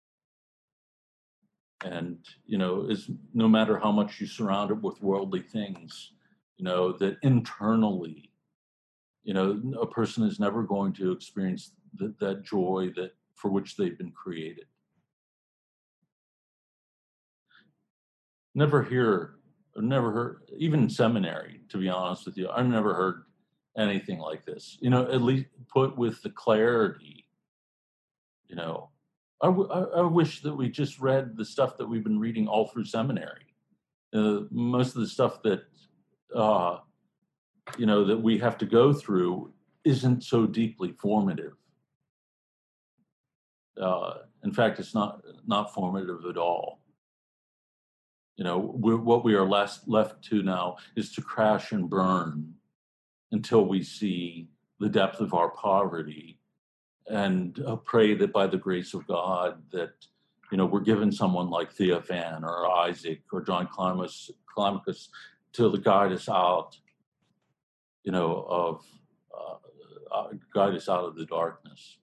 And, you know, is no matter how much you surround it with worldly things, you know, that internally, you know, a person is never going to experience th- that joy that for which they've been created. Never hear, never heard, even in seminary, to be honest with you, I've never heard anything like this. You know, at least put with the clarity, you know, I, w- I wish that we just read the stuff that we've been reading all through seminary. Uh, most of the stuff that, uh, you know, that we have to go through isn't so deeply formative. Uh, in fact, it's not not formative at all. You know, we're, what we are left, left to now is to crash and burn until we see the depth of our poverty and uh, pray that by the grace of God that, you know, we're given someone like Theophan or Isaac or John Climacus, Climacus to guide us out, you know, of, uh, uh, guide us out of the darkness.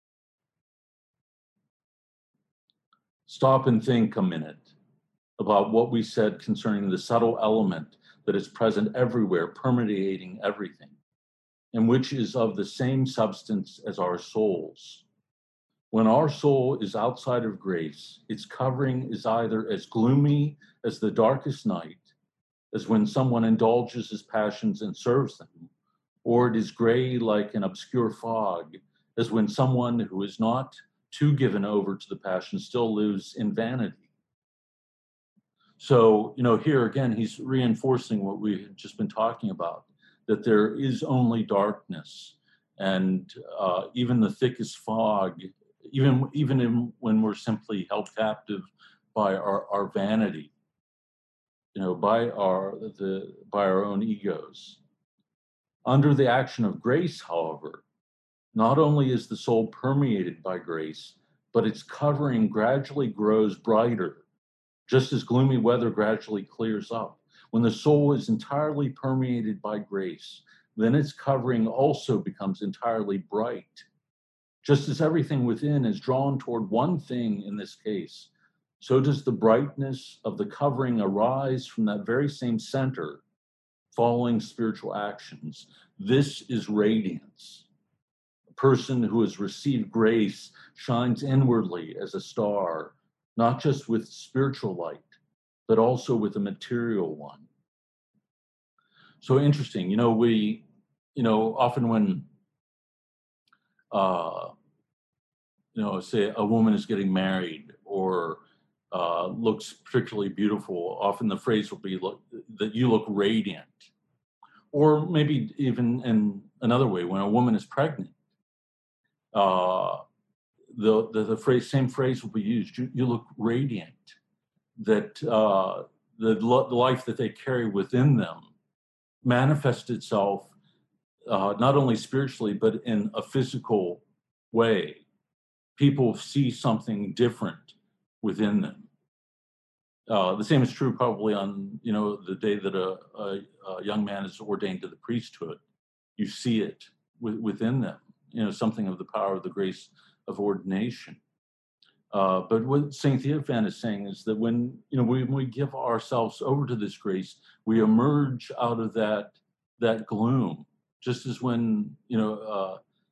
Stop and think a minute about what we said concerning the subtle element that is present everywhere, permeating everything, and which is of the same substance as our souls. When our soul is outside of grace, its covering is either as gloomy as the darkest night, as when someone indulges his passions and serves them, or it is gray like an obscure fog, as when someone who is not too given over to the passion still lives in vanity. So, you know, here again, he's reinforcing what we had just been talking about, that there is only darkness. And uh, even the thickest fog, even, even in, when we're simply held captive by our, our vanity, you know, by our, the, by our own egos. Under the action of grace, however, not only is the soul permeated by grace, but its covering gradually grows brighter, just as gloomy weather gradually clears up. When the soul is entirely permeated by grace, then its covering also becomes entirely bright. Just as everything within is drawn toward one thing in this case, so does the brightness of the covering arise from that very same center, following spiritual actions. This is radiance. A person who has received grace shines inwardly as a star, not just with spiritual light, but also with a material one. So interesting, you know, we, you know, often when, uh, you know, say a woman is getting married or uh, looks particularly beautiful, often the phrase will be look, that you look radiant. Or maybe even in another way, when a woman is pregnant, uh, the, the, the phrase, same phrase will be used, you, you look radiant, that uh, the, the life that they carry within them manifests itself uh, not only spiritually, but in a physical way. People see something different within them. Uh, the same is true probably on, you know, the day that a, a, a young man is ordained to the priesthood. You see it w- within them, you know, something of the power of the grace of ordination. Uh, but what Saint Theophan is saying is that when, you know, we, when we give ourselves over to this grace, we emerge out of that, that gloom, just as when, you know, uh,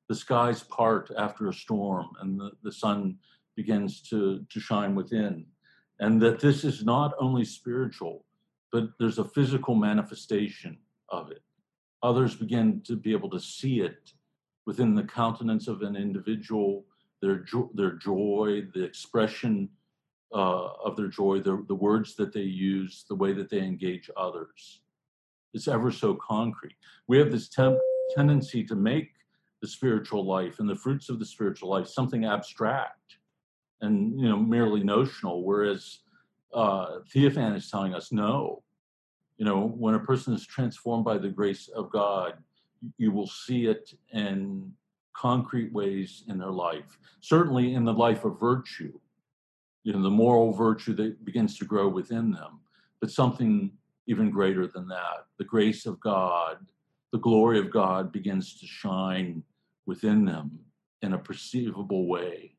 the skies part after a storm and the, the sun begins to, to shine within. And that this is not only spiritual, but there's a physical manifestation of it. Others begin to be able to see it within the countenance of an individual, their, jo- their joy, the expression uh, of their joy, the, the words that they use, the way that they engage others. It's ever so concrete. We have this temp- tendency to make the spiritual life and the fruits of the spiritual life something abstract and, you know, merely notional, whereas uh, Theophan is telling us, no, you know, when a person is transformed by the grace of God, you will see it in concrete ways in their life, certainly in the life of virtue, you know, the moral virtue that begins to grow within them, but something even greater than that. The grace of God, the glory of God begins to shine within them in a perceivable way.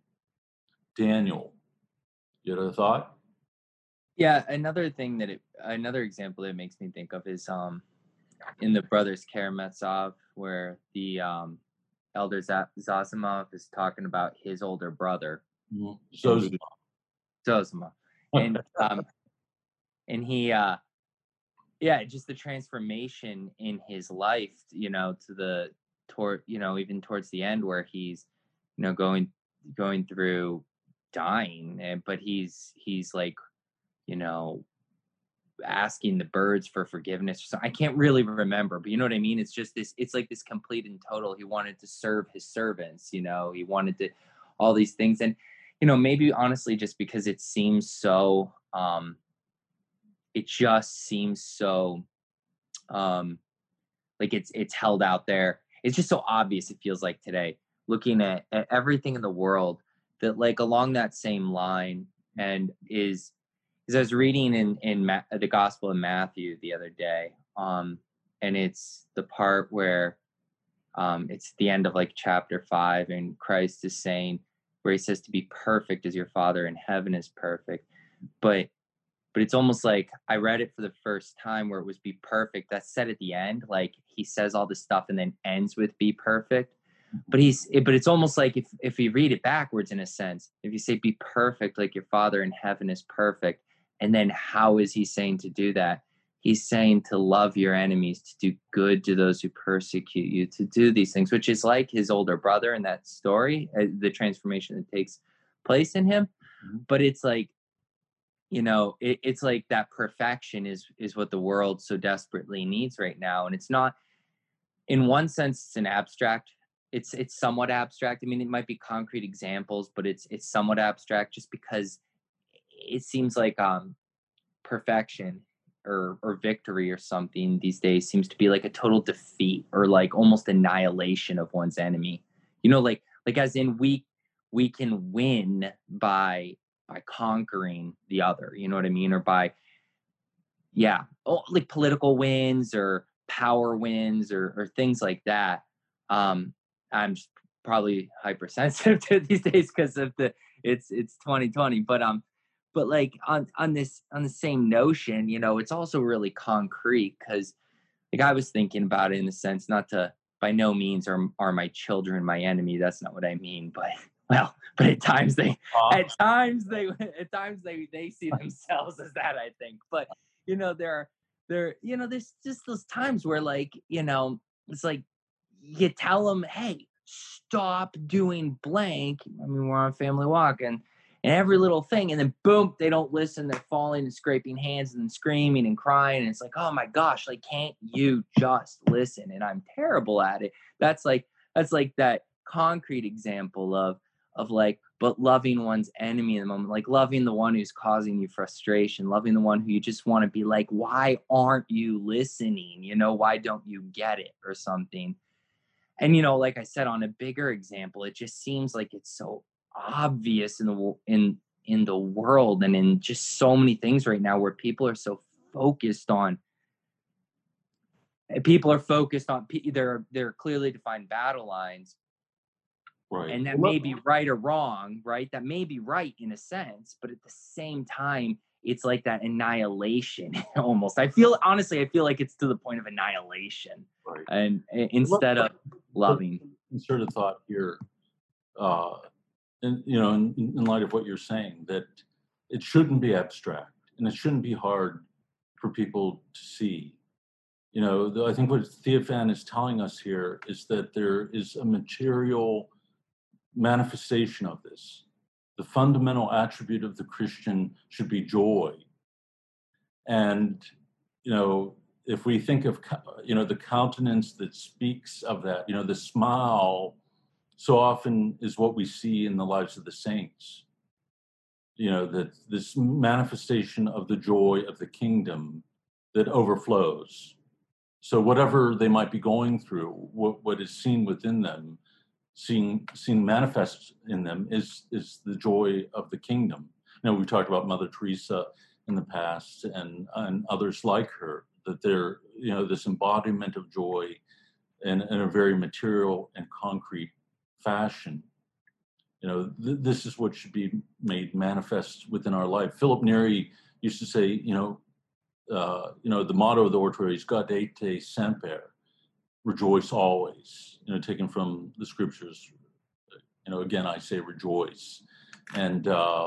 Daniel, you had a thought? Yeah, another thing that it, another example that it makes me think of is um, in the Brothers Karamazov, where the um, elder Zazimov is talking about his older brother, Mm-hmm. Zosima. Zosima, and um, and he, uh, yeah, just the transformation in his life, you know, to the toward, you know, even towards the end where he's, you know, going going through dying, and but he's he's like, you know, asking the birds for forgiveness or something. I can't really remember, but you know what I mean? It's just this, it's like this complete and total. He wanted to serve his servants, you know, he wanted to, all these things. And, you know, maybe honestly, just because it seems so, um, it just seems so, um, like it's, it's held out there. It's just so obvious. It feels like today, looking at, at everything in the world that like along that same line and is, because I was reading in in Ma- the Gospel of Matthew the other day, um, and it's the part where um, it's the end of like chapter five, and Christ is saying, where he says to be perfect as your Father in heaven is perfect, but but it's almost like I read it for the first time where it was be perfect. That's said at the end, like he says all this stuff and then ends with be perfect. But he's, but it's almost like if if you read it backwards in a sense, if you say be perfect like your Father in heaven is perfect. And then how is he saying to do that? He's saying to love your enemies, to do good to those who persecute you, to do these things, which is like his older brother in that story, uh, the transformation that takes place in him. Mm-hmm. But it's like, you know, it, it's like that perfection is is what the world so desperately needs right now. And it's not, in one sense, it's an abstract. It's it's somewhat abstract. I mean, it might be concrete examples, but it's it's somewhat abstract just because it seems like um, perfection or or victory or something these days seems to be like a total defeat or like almost annihilation of one's enemy. You know, like like as in we we can win by by conquering the other. You know what I mean? Or by yeah, oh, like political wins or power wins or or things like that. Um, I'm just probably hypersensitive to these days because of the it's it's twenty twenty, but um. But like on, on this on the same notion, you know, it's also really concrete because like I was thinking about it in the sense not to by no means are are my children my enemy. That's not what I mean. But well, but at times they uh, at times they at times they they see themselves as that, I think. But you know, there are there, you know, there's just those times where like, you know, it's like you tell them, hey, stop doing blank. I mean, we're on Family Walk and and every little thing, and then boom, they don't listen. They're falling and scraping hands and screaming and crying. And it's like, oh my gosh, like, can't you just listen? And I'm terrible at it. That's like, that's like that concrete example of, of like, but loving one's enemy in the moment, like loving the one who's causing you frustration, loving the one who you just want to be like, why aren't you listening? You know, why don't you get it or something? And, you know, like I said, on a bigger example, it just seems like it's so obvious in the in in the world and in just so many things right now where people are so focused on people are focused on they're they're clearly defined battle lines, right? And that may be right or wrong, right? That may be right in a sense, but at the same time, it's like that annihilation almost. I feel honestly, I feel like it's to the point of annihilation, right? And instead of loving. insert a thought here, uh, and you know, in, in light of what you're saying, that it shouldn't be abstract and it shouldn't be hard for people to see. You know, the, I think what Theophan is telling us here is that there is a material manifestation of this. The fundamental attribute of the Christian should be joy. And, you know, if we think of, you know, the countenance that speaks of that, you know, the smile so often is what we see in the lives of the saints. You know, that this manifestation of the joy of the kingdom that overflows. So whatever they might be going through, what, what is seen within them, seen seen manifest in them is is the joy of the kingdom. You know, we talked about Mother Teresa in the past and, and others like her, that they're, you know, this embodiment of joy in, in a very material and concrete fashion. You know, th- this is what should be made manifest within our life. Philip Neri used to say, you know, uh, you know, the motto of the oratory is Gaudete semper, rejoice always, you know, taken from the scriptures. You know, again, I say rejoice. And, uh,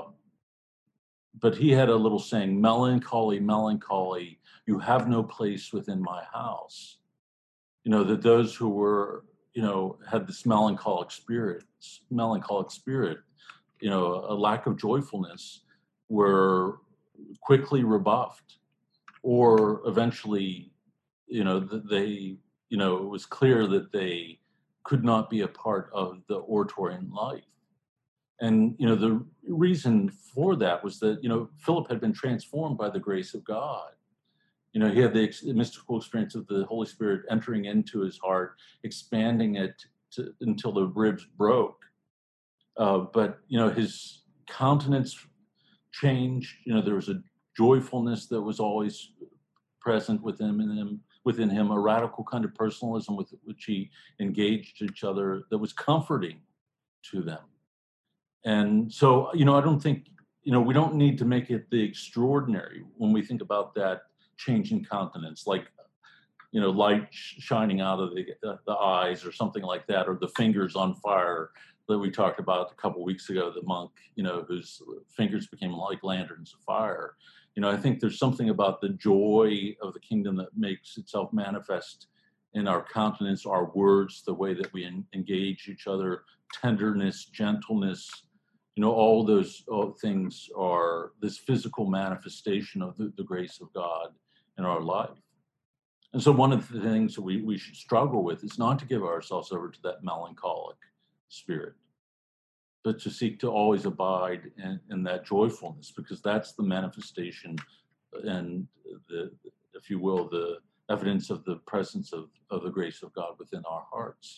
but he had a little saying, melancholy, melancholy, you have no place within my house. You know, that those who were, you know, had this melancholic spirit, melancholic spirit, you know, a lack of joyfulness, were quickly rebuffed, or eventually, you know, they, you know, it was clear that they could not be a part of the Oratorian life. And, you know, the reason for that was that, you know, Philip had been transformed by the grace of God. You know, he had the ex- mystical experience of the Holy Spirit entering into his heart, expanding it to, until the ribs broke. Uh, but, you know, his countenance changed. You know, there was a joyfulness that was always present within him, within him, a radical kind of personalism with which he engaged each other that was comforting to them. And so, you know, I don't think, you know, we don't need to make it the extraordinary when we think about that change in countenance, like, you know, light shining out of the, uh, the eyes or something like that, or the fingers on fire that we talked about a couple of weeks ago, the monk, you know, whose fingers became like lanterns of fire. You know, I think there's something about the joy of the kingdom that makes itself manifest in our countenance, our words, the way that we en- engage each other, tenderness, gentleness. You know, all those all things are this physical manifestation of the, the grace of God in our life. And so one of the things that we, we should struggle with is not to give ourselves over to that melancholic spirit, but to seek to always abide in, in that joyfulness, because that's the manifestation and the, if you will, the evidence of the presence of, of the grace of God within our hearts.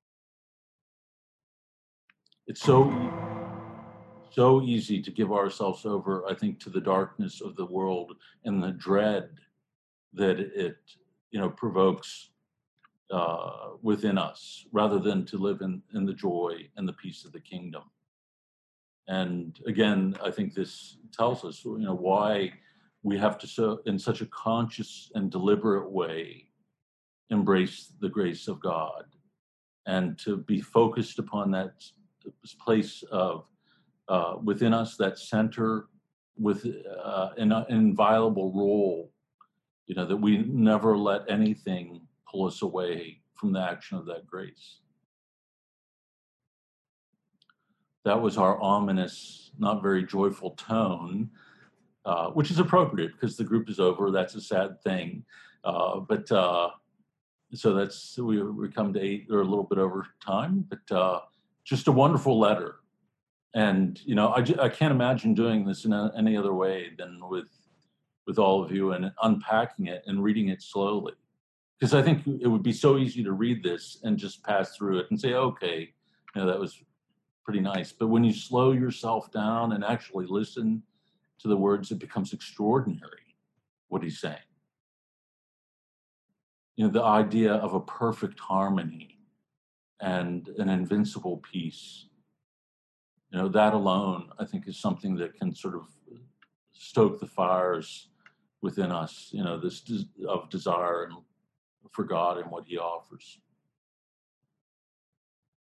It's so so easy to give ourselves over, I think, to the darkness of the world and the dread that it, you know, provokes uh, within us, rather than to live in, in the joy and the peace of the kingdom. And again, I think this tells us, you know, why we have to, so in such a conscious and deliberate way, embrace the grace of God, and to be focused upon that place of uh, within us, that center with uh, an, an inviolable role, you know, that we never let anything pull us away from the action of that grace. That was our ominous, not very joyful tone, uh, which is appropriate because the group is over. That's a sad thing. Uh, but uh, so that's, we, we come to eight or a little bit over time, but uh, just a wonderful letter. And, you know, I, I can't imagine doing this in a, any other way than with, with all of you, and unpacking it and reading it slowly. Because I think it would be so easy to read this and just pass through it and say, okay, you know, that was pretty nice. But when you slow yourself down and actually listen to the words, it becomes extraordinary what he's saying. You know, the idea of a perfect harmony and an invincible peace, you know, that alone, I think, is something that can sort of stoke the fires within us, you know, this des- of desire and for God and what he offers.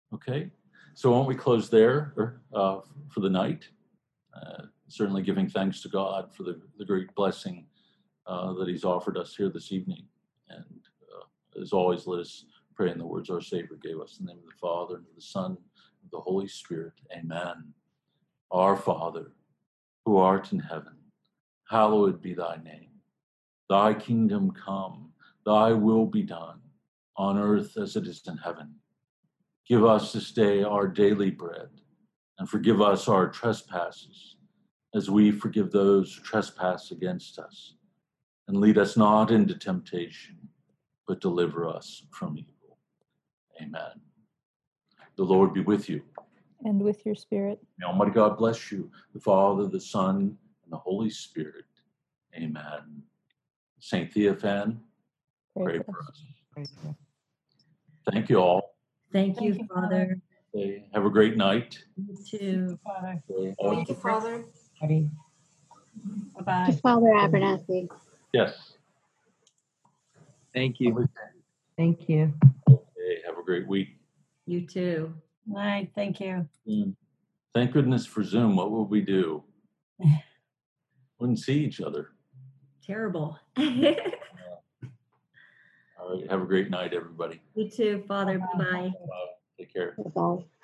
Okay, so why don't we close there or, uh, for the night? Uh, certainly giving thanks to God for the, the great blessing uh, that he's offered us here this evening. And uh, as always, let us pray in the words our Savior gave us. In the name of the Father, and of the Son, and of the Holy Spirit. Amen. Our Father, who art in heaven, hallowed be thy name. Thy kingdom come, thy will be done, on earth as it is in heaven. Give us this day our daily bread, and forgive us our trespasses, as we forgive those who trespass against us. And lead us not into temptation, but deliver us from evil. Amen. The Lord be with you. And with your spirit. May Almighty God bless you, the Father, the Son, and the Holy Spirit. Amen. Saint Theophan, pray, pray for us. us. Thank you all. Thank, Thank you, Father. Okay, have a great night. You too, Father. Okay. Thank you, Father. Bye-bye. To Father Abernathy. Yes. Thank you. Thank you. Okay, have a great week. You too. Night. Thank you. Mm. Thank goodness for Zoom. What would we do? Wouldn't see each other. Terrible. uh, all right. Have a great night, everybody. You too, Father. Bye-bye. Bye. Take care. Bye-bye.